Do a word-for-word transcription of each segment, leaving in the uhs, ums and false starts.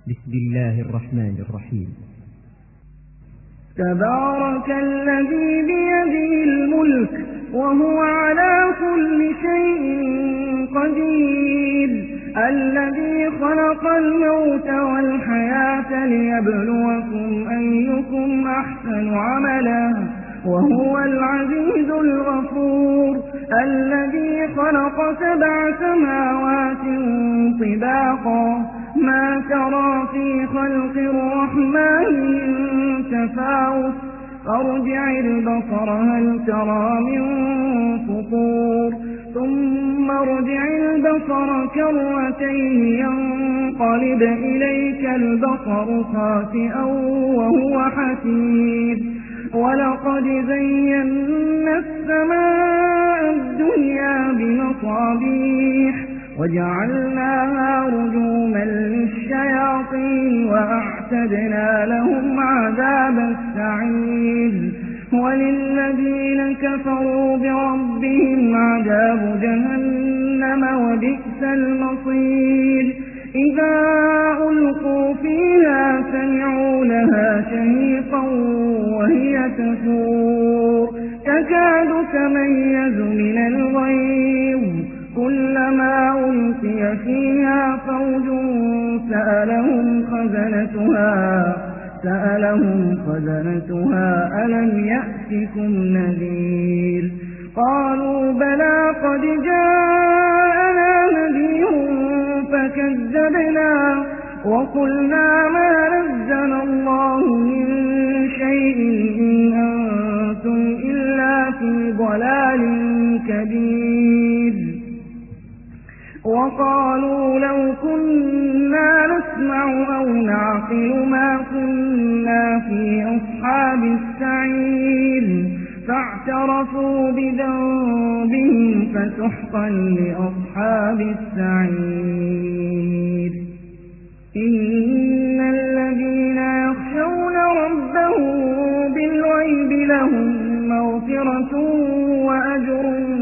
بسم الله الرحمن الرحيم. تبارك الذي بيده الملك وهو على كل شيء قدير، الذي خلق الموت والحياة ليبلوكم أيكم أحسن عملا وهو العزيز الغفور، الذي خلق سبع سماوات طباقا ما ترى في خلق الرحمن من تفاوت، فارجع البصر هل ترى من فطور، ثم ارجع البصر كرتين ينقلب إليك البصر خاسئا وهو حسير، ولقد زينا السماء الدنيا بمصابيح وجعلناها رجوما للشياطين وأعتدنا لهم عذاب السعير، وللذين كفروا بربهم عذاب جهنم وبئس المصير، إذا ألقوا فيها سمعوا لها شهيقا وهي تفور تكاد تميز من الغيظ، كلما ألقي فيها فوج سألهم خزنتها سألهم خزنتها ألم يأتكم نذير، قالوا بلى قد جاءنا نذير فكذبنا وقلنا ما نزل الله من شيء إن أنتم إلا في ضلال كبير، وقالوا لو كنا نسمع أو نعقل ما كنا في أصحاب السعير، فاعترفوا بذنبهم فسحقا لأصحاب السعير. إن الذين يخشون ربهم بالغيب لهم مغفرة وأجر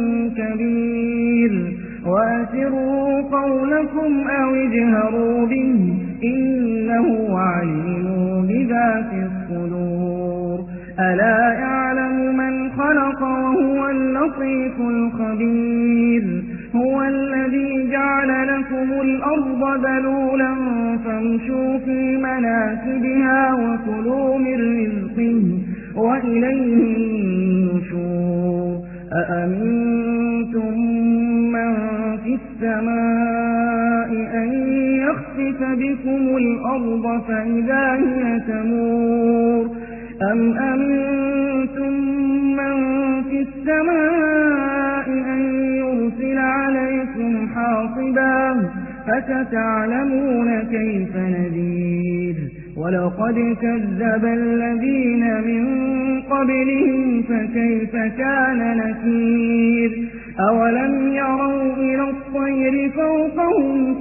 كبير، وأسروا قولكم أو اجهروا به إنه عليم بذات الصدور، ألا يعلم من خلق وهو اللطيف الخبير، هو الذي جعل لكم الأرض ذلولا فامشوا في مناكبها وكلوا من رزقه وإليه النشور، أأمنتم من في السماء أن يخسف بكم الأرض فإذا هي تمور، أم أمنتم من في السماء أن يرسل عليكم حاصبا فستعلمون كيف نذير، ولقد كذب الذين من قبلهم فكيف كان نكير، أولم يروا إلى الطير فوقهم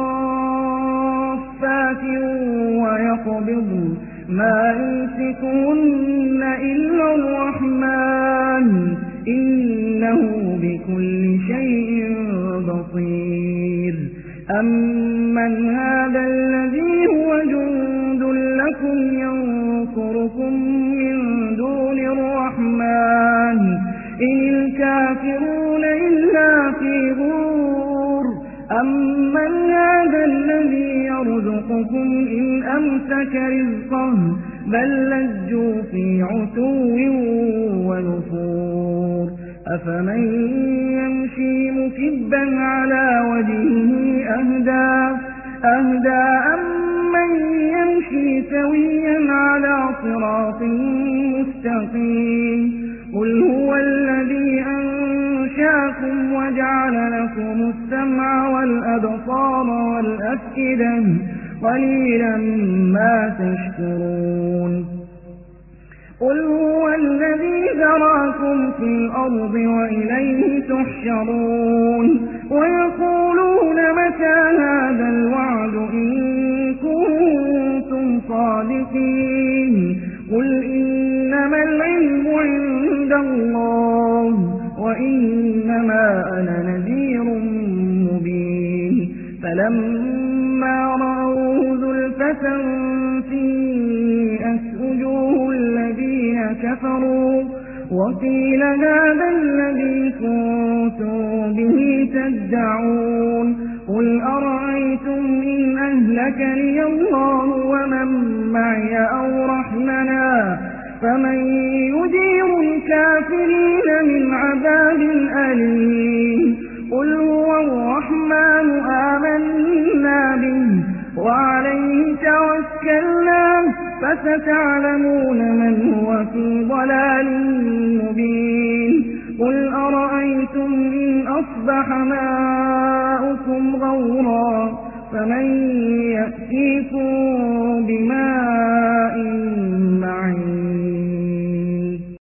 صافات ويقبضن ما يمسكهن إلا الرحمن إنه بكل شيء بصير، أمن هذا الذي هو جند لكم ينصركم من دون الرحمن إن الكافرون إلا في غرور، أمن هذا الذي يرزقكم إن أمسك رزقه بل لجوا في عتو ونفور، أفمن يمشي مكبا على وجهه أهدى أهدى أمن يمشي سويا على صراط مستقيم، قل هو الذي أنشاكم وجعل لكم السمع والأبصار والأفئدة قليلا ما تشكرون، قل هو الذي ذراكم في الأرض وإليه تحشرون، ويقولون متى هذا الوعد إن كنتم صادقين، قل إنما العلم عند الله وإنما أنا نذير مبين، فلما رأوه زلفى تنفيئت وجوه الذين كفروا وقيل هذا الذي كنتم به تدعون قل أرأيتم إن أهلكني الله ومن معي أو رحمنا فمن يجير الكافرين من عذاب أليم قل هو الرحمن آمنا به وعليه توكلنا فستعلمون من هو في ضلال مبين قل أرأيتم إن أصبح ماؤكم غورا فمن يأتيكم بماء